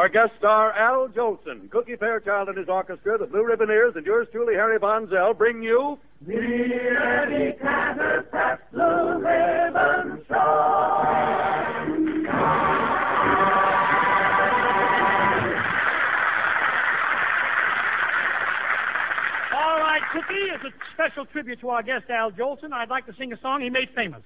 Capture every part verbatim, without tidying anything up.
guest star Al Jolson. Cookie Fairchild and his orchestra, the Blue Ribboneers, and yours truly, Harry Bonzell, bring you... The Eddie Cantor Pep Blue Ribbon Show. All right, Cookie, as a special tribute to our guest, Al Jolson, I'd like to sing a song he made famous.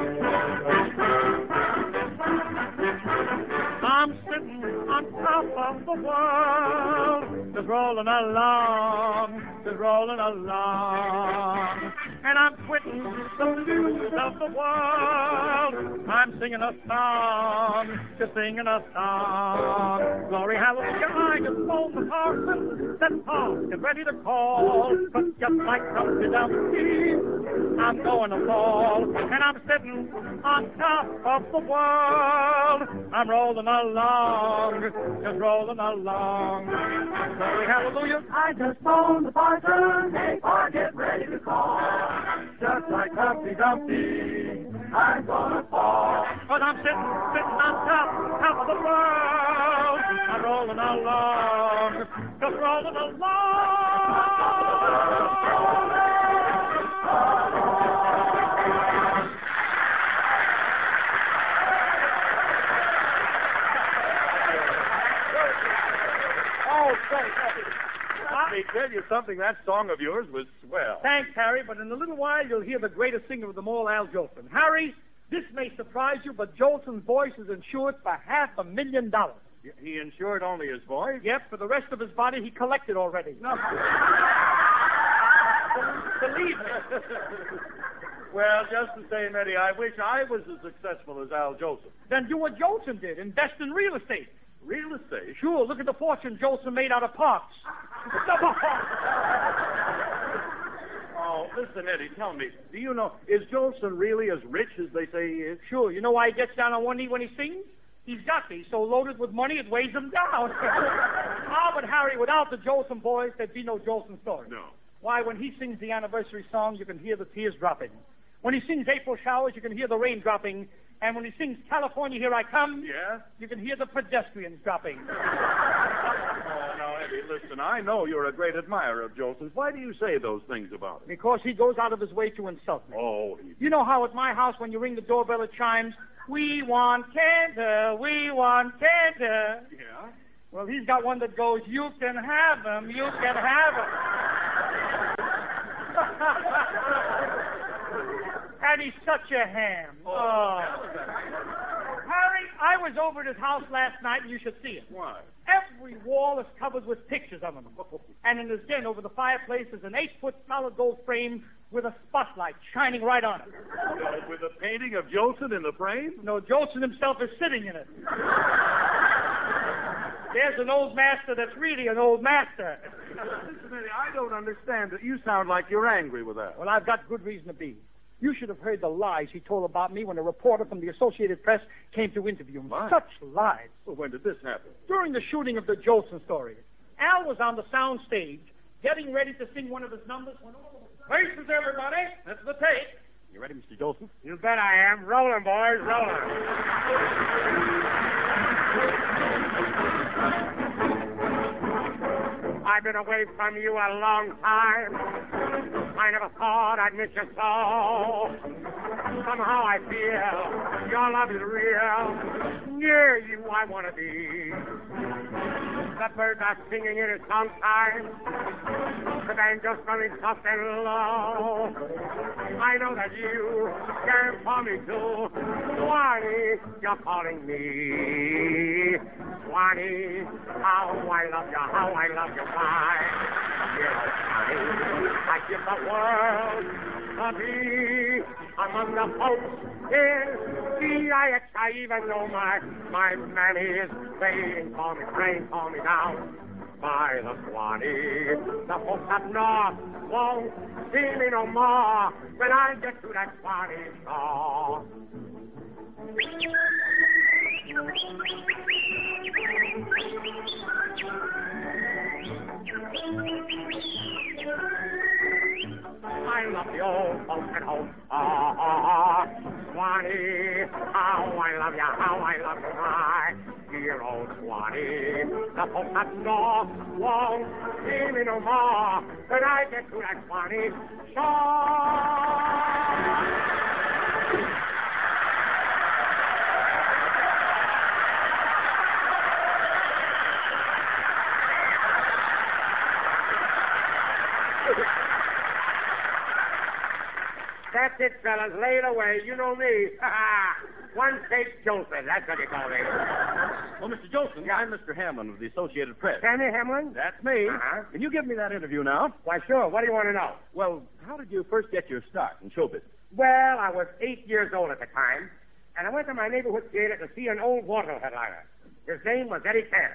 I'm sitting on top of the world, just rolling along, just rolling along. And I'm quitting the news of the world. I'm singing a song, just singing a song. Glory, hallelujah, I just phoned the parson, said, Paul, get ready to call. But just like Humpty Dumpty, I'm going to fall. And I'm sitting on top of the world. I'm rolling along, just rolling along. Glory, hallelujah, I just phoned the parson, hey, Paul, get ready to call. Just like Humpty Dumpty, I'm gonna fall. But I'm sitting, sitting on top, top of the world. I'm rolling along, just rolling along. Oh, say, let me tell you something. That song of yours was swell. Thanks, Harry, but in a little while you'll hear the greatest singer of them all, Al Jolson. Harry, this may surprise you, but Jolson's voice is insured for half a million dollars. He insured only his voice? Yep, for the rest of his body he collected already. No. Believe me. Well, just the same, Eddie, I wish I was as successful as Al Jolson. Then do what Jolson did, invest in real estate. Real estate? Sure, look at the fortune Jolson made out of parks. Oh, listen, Eddie, tell me, do you know, is Jolson really as rich as they say he is? Sure, you know why he gets down on one knee when he sings? He's got these so loaded with money it weighs him down. Ah, but Harry, without the Jolson boys, there'd be no Jolson story. No. Why, when he sings the anniversary song, you can hear the tears dropping. When he sings April Showers, you can hear the rain dropping. And when he sings California, Here I Come, yeah, you can hear the pedestrians dropping. Oh, now, Eddie, listen, I know you're a great admirer of Jolson's. Why do you say those things about him? Because he goes out of his way to insult me. Oh, he... You know how at my house, when you ring the doorbell, it chimes, we want Cantor, we want Cantor. Yeah? Well, he's got one that goes, you can have him, you can have him. And he's such a ham. Oh. oh. Harry, I was over at his house last night, and you should see it. Why? Every wall is covered with pictures of him. And in his den over the fireplace is an eight-foot solid gold frame with a spotlight shining right on it. Uh, with a painting of Jolson in the frame? No, Jolson himself is sitting in it. There's an old master that's really an old master. Listen, Eddie, I don't understand it. You sound like you're angry with that. Well, I've got good reason to be. You should have heard the lies he told about me when a reporter from the Associated Press came to interview him. Lies? Such lies. Well, when did this happen? During the shooting of the Jolson story. Al was on the sound stage, getting ready to sing one of his numbers when all of a sudden, faces, everybody. That's the tape. You ready, Mister Jolson? You bet I am. Rolling, boys, rolling. I've been away from you a long time. I never thought I'd miss you so. Somehow I feel your love is real. Near you I want to be. The birds are singing in its song time. The banjo's strumming soft and low. I know that you care for me too. Swanee, you're calling me. Swanee, how I love you, how I love you, why? Yes, honey, I give the world to be among the folks in C I X. I even know my, my mammy is saying, call me, praying, call me down by the Swanee. The folks up north won't see me no more when I get to that Swanee shore. I love the old folks at home. Ah, ah, ah. Swanee, how I love you, how I love you, my. dear old Swanee. The folks at North won't see me no more when I get to that Swanee shore. That's it, fellas. Lay it away. You know me. One take Joseph. That's what you call it. Well, Mister Jolson, I'm Mister Hamlin of the Associated Press. Sammy Hamlin? That's me. Uh-huh. Can you give me that interview now? Why, sure. What do you want to know? Well, how did you first get your start in show business? Well, I was eight years old at the time, and I went to my neighborhood theater to see an old vaudeville headliner. His name was Eddie Cantor.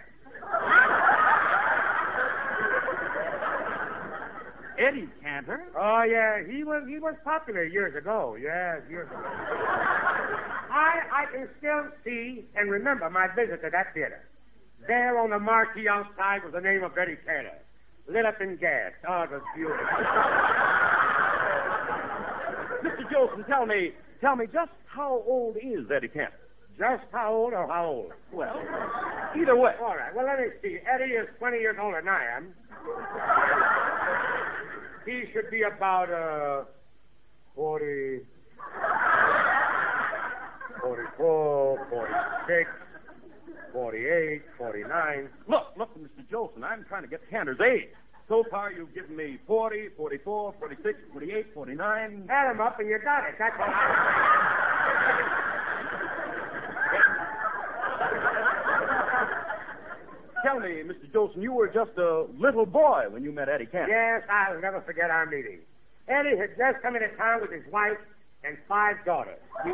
Eddie Cantor? Oh, yeah. He was he was popular years ago. Yes, years ago. I I can still see and remember my visit to that theater. There on the marquee outside was the name of Eddie Cantor, lit up in gas. Oh, it was beautiful. Mister Jolson, tell me, tell me, just how old is Eddie Cantor? Just how old or how old? Well, either way. All right. Well, let me see. Eddie is twenty years older than I am. He should be about, uh, forty, forty-four, forty-six, forty-eight, forty-nine. Look, look, Mister Jolson, I'm trying to get Cantor's age. So far, you've given me forty, forty-four, forty-six, forty-eight, forty-nine. Add them up and you got it. That's all. Tell me, Mister Jolson, you were just a little boy when you met Eddie Cantor. Yes, I'll never forget our meeting. Eddie had just come into town with his wife and five daughters. He...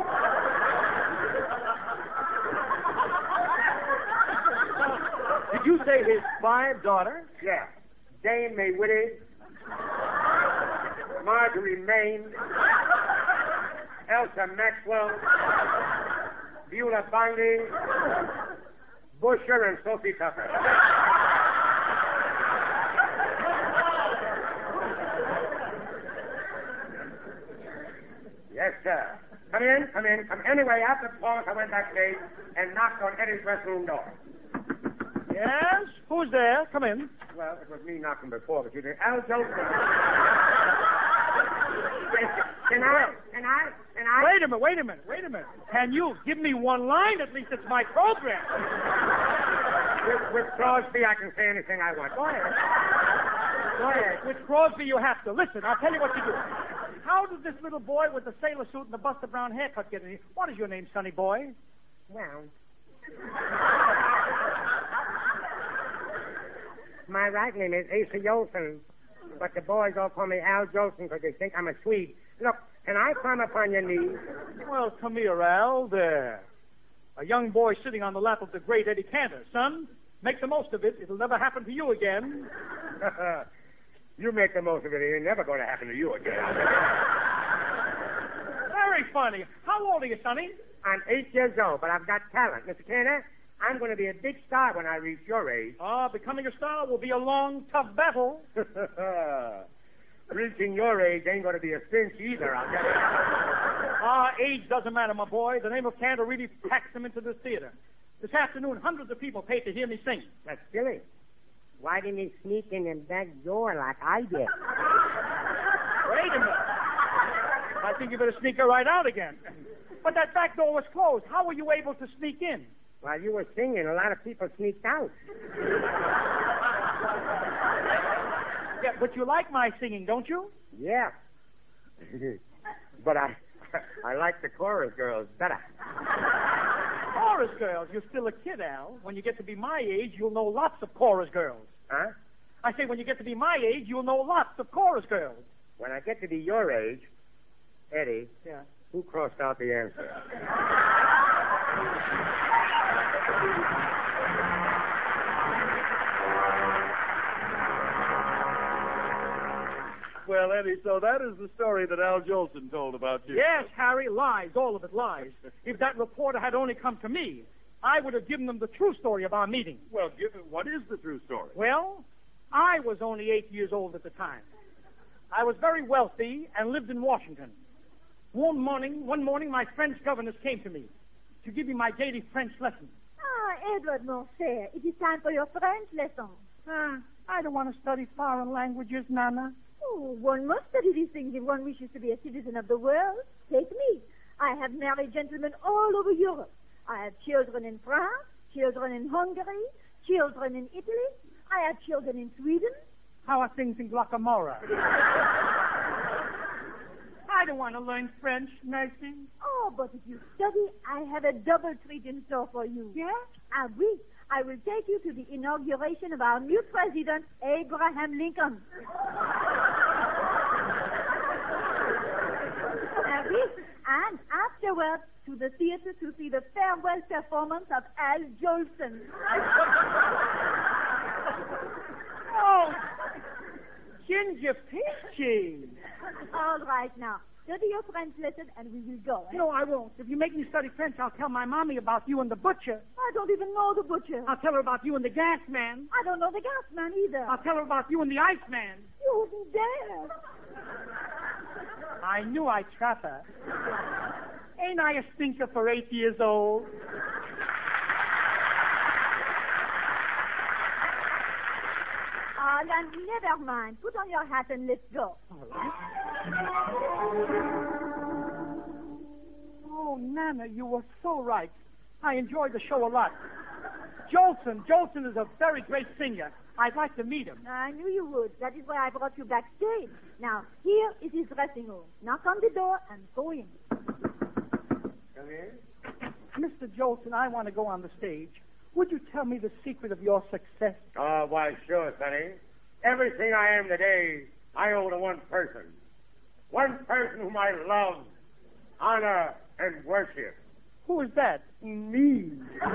Did you say his five daughters? Yeah. Jane May Whitty, Marjorie Main, Elsa Maxwell, Beulah Bundy, Busher, and Sophie Tucker. Yes, sir. Come in, come in, come. Anyway, after the pause, I went backstage and knocked on Eddie's dressing room door. Yes? Who's there? Come in. Well, it was me knocking before, but you did. Al Jolson. Can I? Can I? Can I? Wait a minute, wait a minute, wait a minute. Can you give me one line? At least it's my program. With, with Crosby, I can say anything I want. Go ahead. Go ahead. With Crosby, you have to. Listen, I'll tell you what you do. How did this little boy with the sailor suit and the Buster Brown haircut get in here? What is your name, sonny boy? Well... My right name is Asa Jolson, but the boys all call me Al Jolson because they think I'm a Swede. Look, can I climb up on your knees? Well, come here, Al. There. A young boy sitting on the lap of the great Eddie Cantor. Son, make the most of it. It'll never happen to you again. You make the most of it. It ain't never going to happen to you again. Very funny. How old are you, sonny? I'm eight years old, but I've got talent. Mister Cantor, I'm going to be a big star when I reach your age. Ah, becoming a star will be a long, tough battle. Reaching your age ain't going to be a cinch either, I'll tell you. Ah, age doesn't matter, my boy. The name of Cantor really packs him into this theater. This afternoon, hundreds of people paid to hear me sing. That's silly. Why didn't he sneak in the back door like I did? Wait a minute. I think you better sneak her right out again. But that back door was closed. How were you able to sneak in? While you were singing, a lot of people sneaked out. Yeah, but you like my singing, don't you? Yeah. But I I like the chorus girls better. Chorus girls? You're still a kid, Al. When you get to be my age, you'll know lots of chorus girls. Huh? I say when you get to be my age, you'll know lots of chorus girls. When I get to be your age, Eddie, yeah. Who crossed out the answer? Well, Eddie, so that is the story that Al Jolson told about you. Yes, Harry, lies. All of it lies. If that reporter had only come to me, I would have given them the true story of our meeting. Well, give it, what is the true story? Well, I was only eight years old at the time. I was very wealthy and lived in Washington. One morning, one morning, my French governess came to me to give me my daily French lesson. Oh, Edward, mon cher, it is time for your French lesson. Ah, I don't want to study foreign languages, Nana. Oh, one must study these things if one wishes to be a citizen of the world. Take me. I have married gentlemen all over Europe. I have children in France, children in Hungary, children in Italy. I have children in Sweden. How are things in Guacamora? I don't want to learn French, Mercy. Oh, but if you study, I have a double treat in store for you. Yeah? Ah, oui. I will take you to the inauguration of our new president, Abraham Lincoln. Ah, oui. And afterwards, to the theater to see the farewell performance of Al Jolson. Oh, Ginger Peachy. All right, now. Study your French lesson and we will go. Eh? No, I won't. If you make me study French, I'll tell my mommy about you and the butcher. I don't even know the butcher. I'll tell her about you and the gas man. I don't know the gas man either. I'll tell her about you and the ice man. You wouldn't dare. I knew I'd trap her. Ain't I a stinker for eight years old? Ah, uh, then never mind. Put on your hat and let's go. All right. Oh, Nana, you were so right. I enjoyed the show a lot. Jolson, Jolson is a very great singer. I'd like to meet him. I knew you would. That is why I brought you backstage. Now, here is his dressing room. Knock on the door and go in. Come in. Mister Jolson, I want to go on the stage. Would you tell me the secret of your success? Oh, why, sure, Sonny. Everything I am today, I owe to one person. One person whom I love, honor, and worship. Who is that? Me.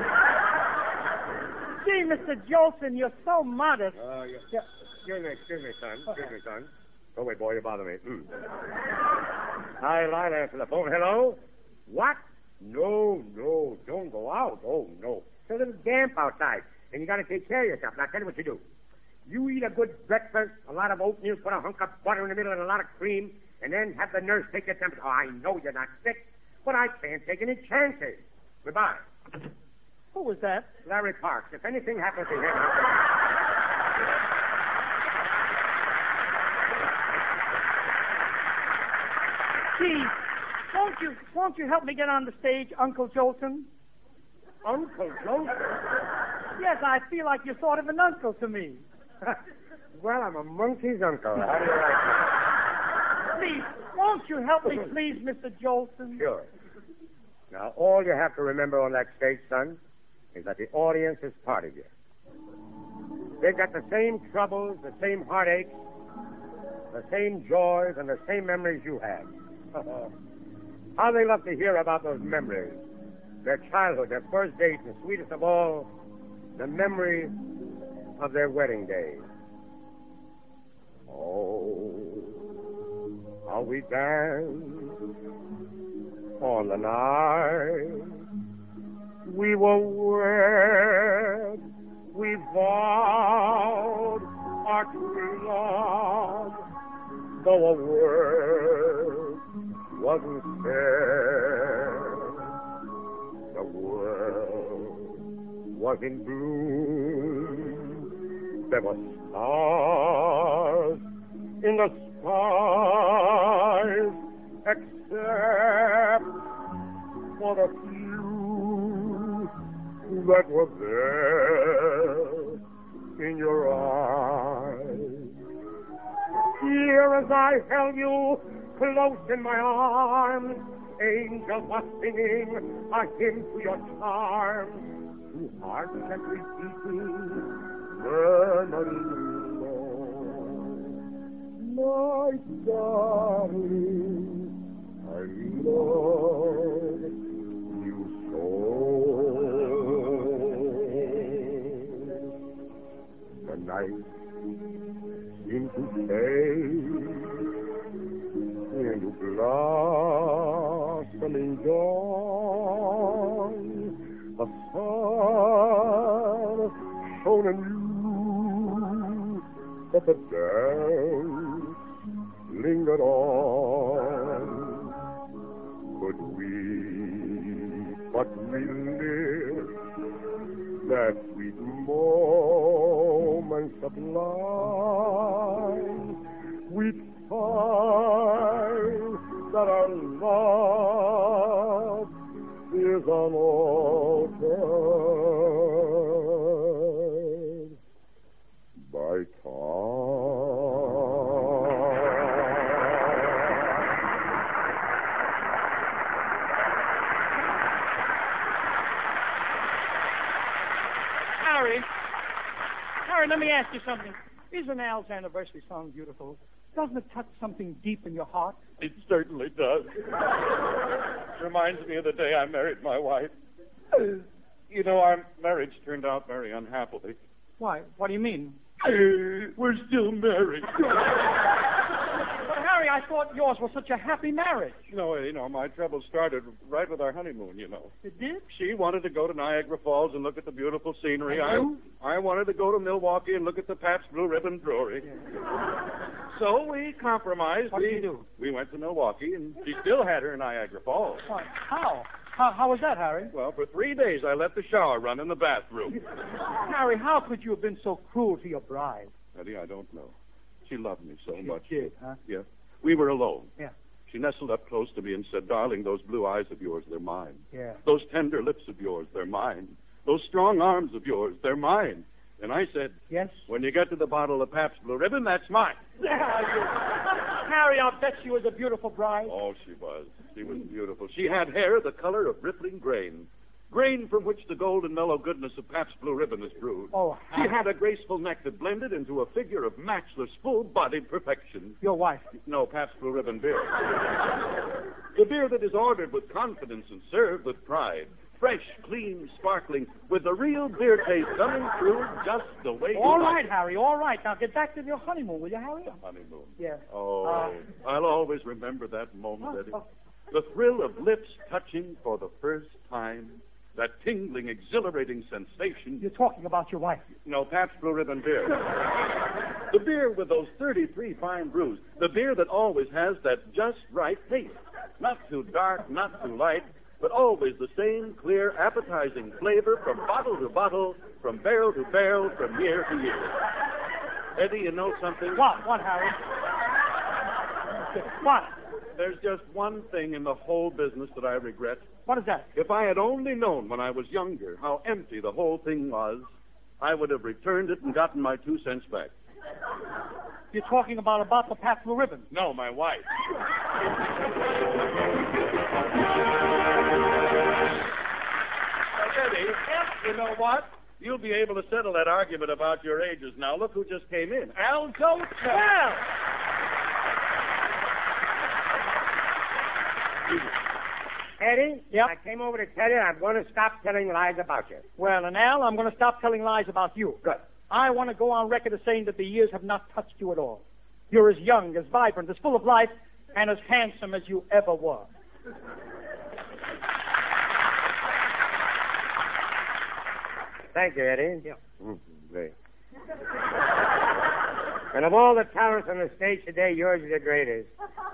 Gee, Mister Jolson, you're so modest. Oh, uh, yeah. yeah. Excuse me, excuse me, son. Excuse me, son. Go away, boy. You bother me. Mm. Hi, line answer the phone. Hello? What? No, no. Don't go out. Oh, no. It's a little damp outside, and you got to take care of yourself. Now, tell you what you do. You eat a good breakfast, a lot of oatmeal, put a hunk of butter in the middle and a lot of cream, and then have the nurse take your temperature. Oh, I know you're not sick, but I can't take any chances. Goodbye. Who was that? Larry Parks. If anything happens to him... Gee, won't you, won't you help me get on the stage, Uncle Jolson? Uncle Jolson? Yes, I feel like you're sort of an uncle to me. Well, I'm a monkey's uncle. How do you like that? Please, won't you help me, please, Mister Jolson? Sure. Now, all you have to remember on that stage, son, is that the audience is part of you. They've got the same troubles, the same heartaches, the same joys, and the same memories you have. How they love to hear about those memories. Their childhood, their first dates, and sweetest of all, the memory of their wedding day. Oh, how we danced on the night we were wed. We vowed our true love, though a word wasn't said. The world was in bloom. There were stars in the skies, except for the few that were there in your eyes. Here as I held you close in my arms, angels were singing a hymn to your charms. Two hearts gently beating, murmuring low. My darling, I love you so. The night seemed to say, in blossoming dawn, the sun shone anew, but the dance lingered on. Could we but relive that sweet moment sublime, we find that our love is unaltered by Harry, Harry, let me ask you something. Isn't Al's anniversary song beautiful? Doesn't it touch something deep in your heart? It certainly does. Reminds me of the day I married my wife. You know, our marriage turned out very unhappily. Why? What do you mean? We're still married. But Harry, I thought yours was such a happy marriage. No, you know, my trouble started right with our honeymoon, you know. It did? She wanted to go to Niagara Falls and look at the beautiful scenery. And you? I, I wanted to go to Milwaukee and look at the Pabst Blue Ribbon Brewery. Yeah. So we compromised. What we, did you do? We went to Milwaukee, and she still had her Niagara Falls. What? How? How? How was that, Harry? Well, for three days I let the shower run in the bathroom. Harry, how could you have been so cruel to your bride? Eddie, I don't know. She loved me so She much. did, huh? Yeah. We were alone. Yeah. She nestled up close to me and said, "Darling, those blue eyes of yours, they're mine. Yeah. Those tender lips of yours, they're mine. Those strong arms of yours, they're mine." And I said, Yes? "When you get to the bottle of Pabst Blue Ribbon, that's mine." Harry, I'll bet she was a beautiful bride. Oh, she was. She was beautiful. She had hair the color of rippling grain. Grain from which the golden mellow goodness of Pabst Blue Ribbon is brewed. Oh, She Harry. had a graceful neck that blended into a figure of matchless, full-bodied perfection. Your wife. No, Pabst Blue Ribbon beer. The beer that is ordered with confidence and served with pride. Fresh, clean, sparkling, with the real beer taste coming through just the way you All like right, it. Harry, all right. Now get back to your honeymoon, will you, Harry? Honeymoon. Yeah. Oh, Uh, I'll always remember that moment, Oh, Eddie. oh. The thrill of lips touching for the first time. That tingling, exhilarating sensation. You're talking about your wife. No, Pabst Blue Ribbon beer. The beer with those thirty-three fine brews. The beer that always has that just right taste. Not too dark, not too light, but always the same clear, appetizing flavor from bottle to bottle, from barrel to barrel, from year to year. Eddie, you know something? What? What, Harry? What? There's just one thing in the whole business that I regret. What is that? If I had only known when I was younger how empty the whole thing was, I would have returned it and gotten my two cents back. You're talking about about the Pabst Blue Ribbon. No, my wife. Eddie, you know what? You'll be able to settle that argument about your ages now. Look who just came in. Al Jolson. Well, Eddie? Yep. I came over to tell you I'm going to stop telling lies about you. well, and Al, I'm going to stop telling lies about you. Good. I want to go on record as saying that the years have not touched you at all. You're as young, as vibrant, as full of life, and as handsome as you ever were. Thank you, Eddie. Yeah. Mm-hmm. Great. And of all the talents on the stage today, yours is the greatest.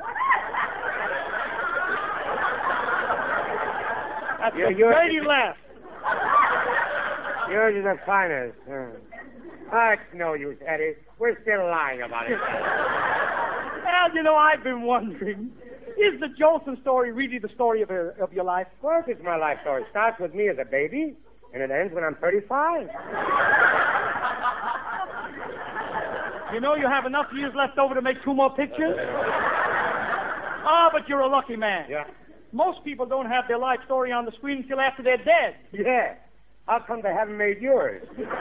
That's Yeah, a you're- Brady laugh. Yours is the finest. Uh, oh, it's no use, Eddie. We're still lying about it. Al, you know, I've been wondering, is the Jolson story really the story of, your- of your life? Of course, it's my life story. It starts with me as a baby, and it ends when I'm thirty-five. You know you have enough years left over to make two more pictures? Ah, but you're a lucky man. Yeah. Most people don't have their life story on the screen until after they're dead. Yeah. How come they haven't made yours?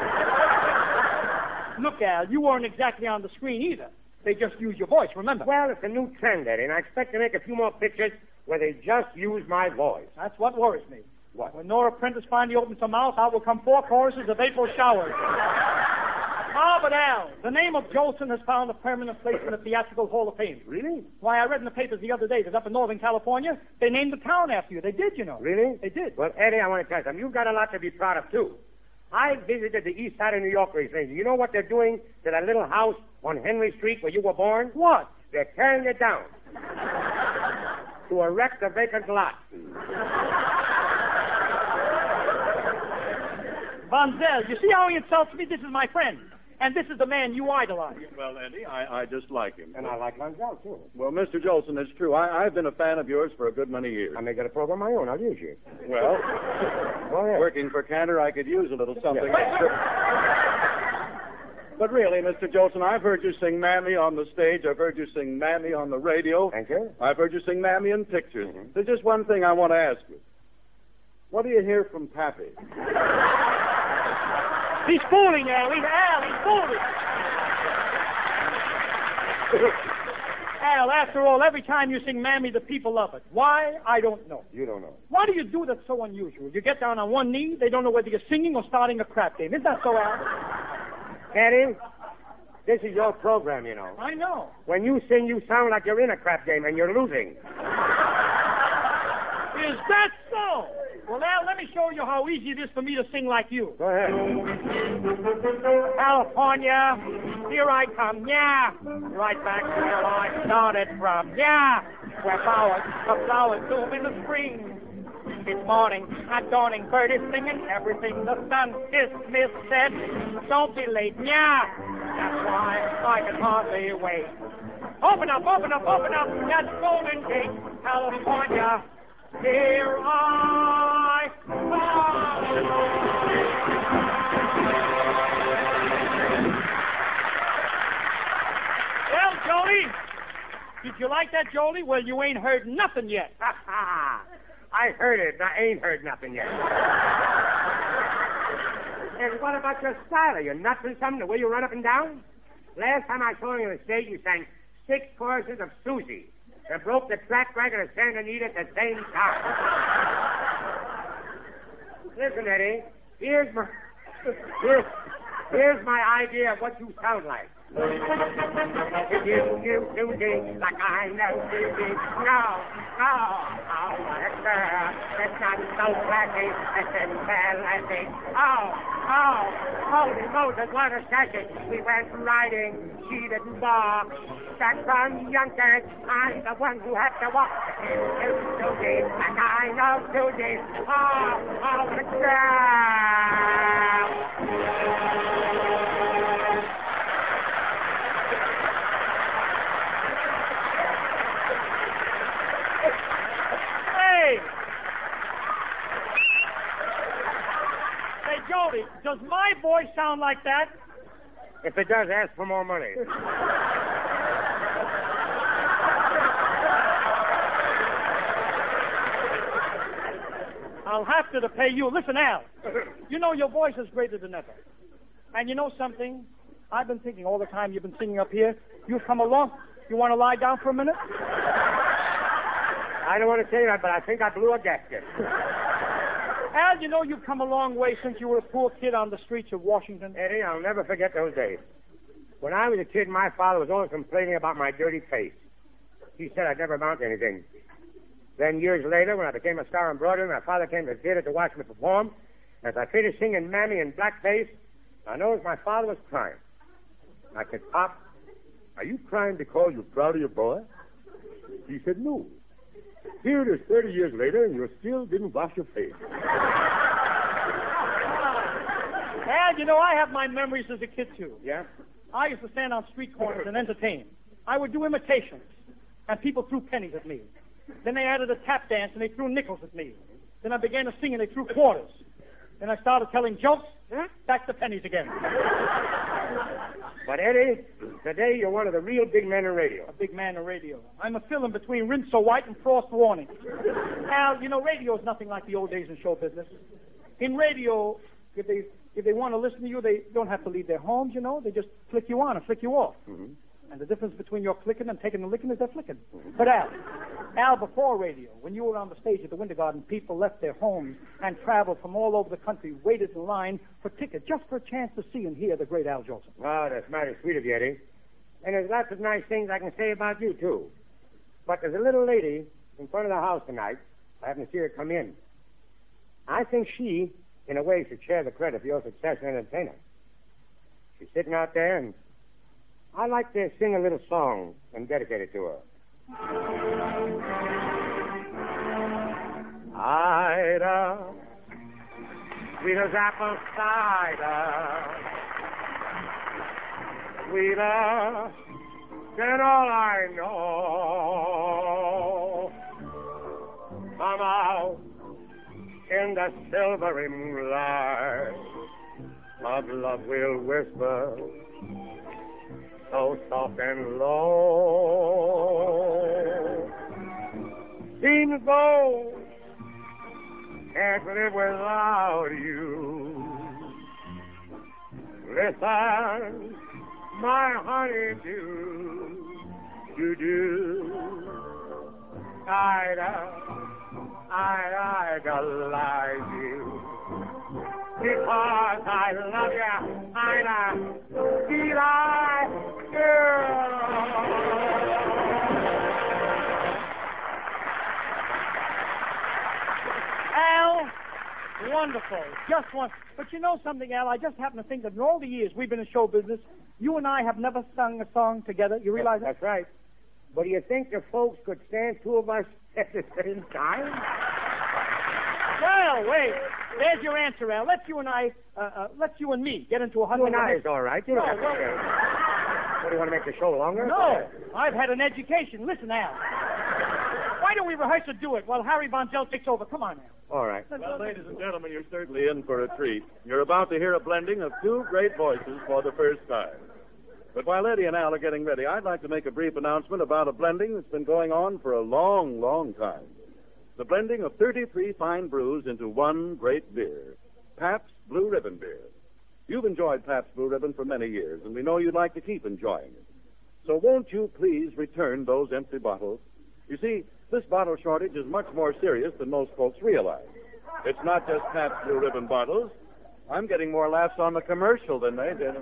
Look, Al, you weren't exactly on the screen either. They just used your voice, remember? Well, it's a new trend, Eddie, and I expect to make a few more pictures where they just use my voice. That's what worries me. What? When Nora Prentice finally opens her mouth, out will come four choruses of April showers. Ah, but Al, the name of Jolson has found a permanent place in the Theatrical Hall of Fame. Really? Why, I read in the papers the other day that up in Northern California, they named the town after you. They did, you know. Really? They did. Well, Eddie, I want to tell you something. You've got a lot to be proud of, too. I visited the east side of New York recently. You know what they're doing to that little house on Henry Street where you were born? What? They're tearing it down to erect a vacant lot. Von Zell, you see how he insults me? This is my friend. And this is the man you idolize. Well, Eddie, I, I just like him. And I like Lanzell, too. Well, Mister Jolson, it's true. I, I've been a fan of yours for a good many years. I may get a program of my own. I'll use you. Well, Go ahead. working for Cantor, I could use a little something Yeah. extra. But really, Mister Jolson, I've heard you sing Mammy on the stage. I've heard you sing Mammy on the radio. Thank you. I've heard you sing Mammy in pictures. Mm-hmm. There's just one thing I want to ask you. What do you hear from Pappy? He's fooling, Al. He's Al. He's fooling. Al, after all, every time you sing Mammy, the people love it. Why? I don't know. You don't know. Why do you do that so unusual? You get down on one knee, they don't know whether you're singing or starting a crap game. Isn't that so, Al? Eddie, this is your program, you know. I know. When you sing, you sound like you're in a crap game and you're losing. Is that so? Well, Al, let me show you how easy it is for me to sing like you. Go ahead. California, here I come, yeah. Right back to where I started from, yeah. Where flowers, the flowers bloom in the spring. It's morning, at dawning, bird is singing everything the sun dismissed said. Don't be late, yeah. That's why I can hardly wait. Open up, open up, open up that Golden Gate, California. Here I come. Well, Jolie, did you like that, Jolie? Well, you ain't heard nothing yet. I heard it, but I ain't heard nothing yet. And what about your style? Are you nuts or something, the way you run up and down? Last time I saw you on the stage, you sang six choruses of Susie and broke the track record of Santa Anita at the same time. Listen, Eddie, here's my here's, here's my idea of what you sound like. If you knew Susie like I know Susie, no, no, oh, that girl, that's not so classy, that's embarrassing. Oh, oh, holy Moses, what a session. We went riding, she didn't walk. That from Yonkers, I'm the one who had to walk. If you knew Susie like I know Susie, oh, oh, the girl. Hey! Hey, Jody, does my voice sound like that? If it does, ask for more money. I'll have to, to pay you. Listen, Al, you know your voice is greater than ever. And you know something? I've been thinking all the time you've been singing up here. You've come along. You want to lie down for a minute? I don't want to say that, but I think I blew a gasket. Al, you know you've come a long way since you were a poor kid on the streets of Washington. Eddie, I'll never forget those days. When I was a kid, my father was always complaining about my dirty face. He said I'd never amount to anything. Then years later, when I became a star on Broadway, my father came to the theater to watch me perform. As I finished singing Mammy in blackface, I noticed my father was crying. I said, Pop, are you crying because you're proud of your boy? He said, no. Here it is thirty years later, and you still didn't wash your face. Al, you know, I have my memories as a kid, too. Yeah? I used to stand on street corners and entertain. I would do imitations, and people threw pennies at me. Then they added a tap dance, and they threw nickels at me. Then I began to sing, and they threw quarters. Then I started telling jokes. Huh? Back to pennies again. But, Eddie, today you're one of the real big men in radio. A big man in radio. I'm a fill-in between Rinse So White and Frost Warning. Al, you know, radio is nothing like the old days in show business. In radio, if they if they want to listen to you, they don't have to leave their homes, you know. They just flick you on and flick you off. Mm-hmm. And the difference between your clicking and taking the licking is their flicking. Mm-hmm. But Al, Al, before radio, when you were on the stage at the Winter Garden, people left their homes and traveled from all over the country, waited in line for tickets just for a chance to see and hear the great Al Jolson. Oh, that's mighty sweet of you, Eddie. And there's lots of nice things I can say about you, too. But there's a little lady in front of the house tonight. I haven't seen her come in. I think she, in a way, should share the credit for your success as an entertainer. She's sitting out there, and I'd like to sing a little song and dedicate it to her. Ida, sweet as apple cider, sweeter than all I know. Come out in the silvery moonlight of love will whisper so soft and low. Seems though can't live without you. Listen, my honeydew, you do. I'd, I'd idolize you because I love you. I'd delight you. Al, wonderful. Just one. But you know something, Al? I just happen to think that in all the years we've been in show business, you and I have never sung a song together. You realize that? That's right. But do you think the folks could stand two of us at the same time? Well, wait. There's your answer, Al. Let's you and I, uh, uh, let's you and me get into a You hundred. and I is all right. You don't No, have to well- say. What, do you want to make the show longer? No, I've had an education. Listen, Al. Why don't we rehearse a duet while Harry Von Zell takes over? Come on, Al. All right. Well, ladies and gentlemen, you're certainly in for a treat. You're about to hear a blending of two great voices for the first time. But while Eddie and Al are getting ready, I'd like to make a brief announcement about a blending that's been going on for a long, long time. The blending of thirty-three fine brews into one great beer, Pabst Blue Ribbon beer. You've enjoyed Pabst Blue Ribbon for many years, and we know you'd like to keep enjoying it. So won't you please return those empty bottles? You see, this bottle shortage is much more serious than most folks realize. It's not just Pabst Blue Ribbon bottles. I'm getting more laughs on the commercial than they did.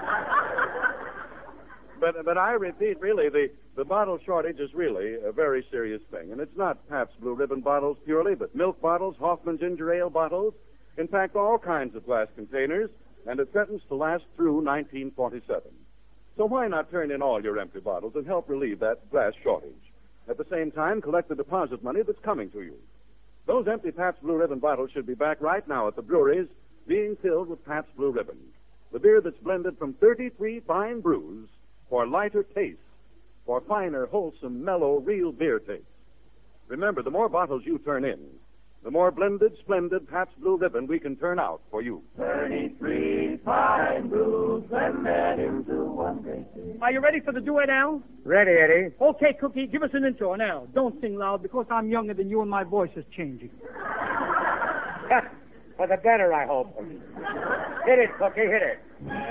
But but I repeat, really, the, the bottle shortage is really a very serious thing. And it's not Pabst Blue Ribbon bottles purely, but milk bottles, Hoffman ginger ale bottles, in fact, all kinds of glass containers, and it's sentenced to last through nineteen forty-seven. So why not turn in all your empty bottles and help relieve that glass shortage? At the same time, collect the deposit money that's coming to you. Those empty Pabst Blue Ribbon bottles should be back right now at the breweries, being filled with Pabst Blue Ribbon, the beer that's blended from thirty-three fine brews for lighter taste, for finer, wholesome, mellow, real beer taste. Remember, the more bottles you turn in, the more blended, splendid Pabst Blue Ribbon we can turn out for you. Thirty-three fine brews blended into one great beer. Are you ready for the duet, Al? Ready, Eddie. Okay, Cookie, give us an intro now. Don't sing loud because I'm younger than you and my voice is changing. For the better, I hope. Hit it, Cookie, hit it.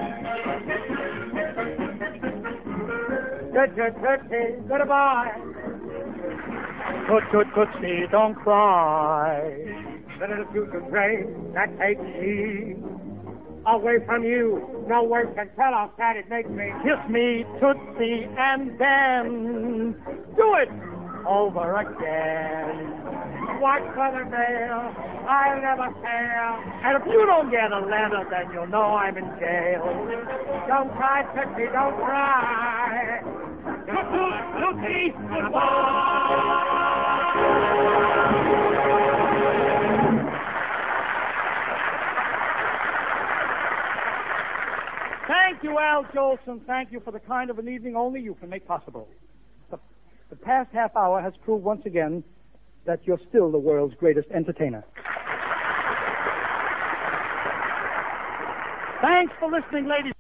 Good, good, good, goodbye. Good, good, Tootsie, don't cry. The little future train that takes me away from you. No words can tell how sad it makes me. Kiss me, Tootsie, and then do it over again. Watch for the mail, I'll never fail. And if you don't get a letter, then you'll know I'm in jail. Don't cry, Tootsie, don't cry. Tootsie, Thank you, Al Jolson. Thank you for the kind of an evening only you can make possible. The, the past half hour has proved once again that you're still the world's greatest entertainer. Thanks for listening, ladies.